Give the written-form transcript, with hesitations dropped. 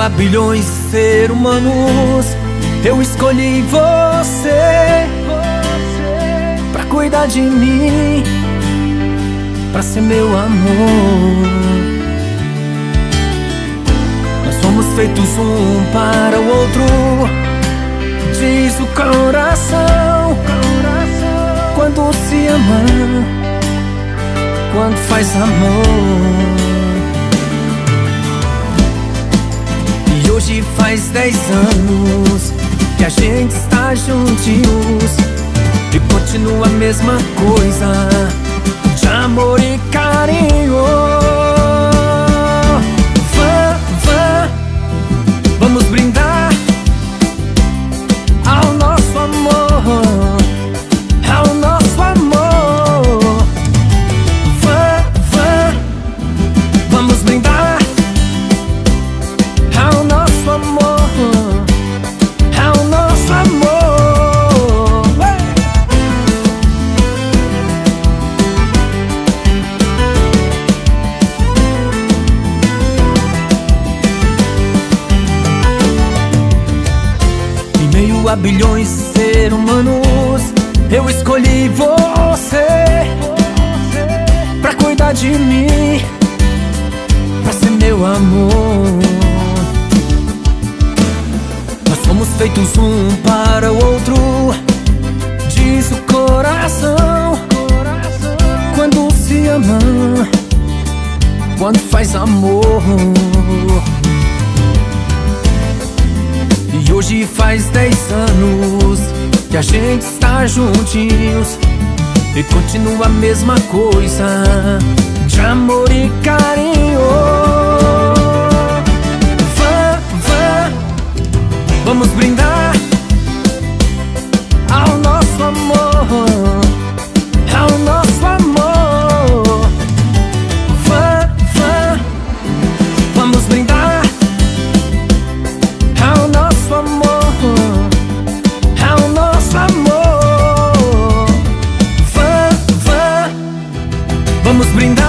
a bilhões de seres humanos, eu escolhi você pra cuidar de mim, pra ser meu amor. Nós fomos feitos um para o outro, diz o coração, quando se ama, quando faz amor. E hoje faz 10 anos que a gente está juntinhos e continua a mesma coisa de amor e carinho. Vamos brindar ao nosso amor, ao nosso amor. Vamos brindar ao nosso amor, ao nosso amor. Em meio a bilhões de seres humanos, eu escolhi você pra cuidar de mim, pra ser meu amor. Nós fomos feitos um para o outro, diz o coração, quando se ama, quando faz amor. E hoje faz 10 anos que a gente está juntinhos e continua a mesma coisa de amor e carinho. Vamos brindar ao nosso amor, ao nosso amor. Vamos brindar ao nosso amor, ao nosso amor. Vamos brindar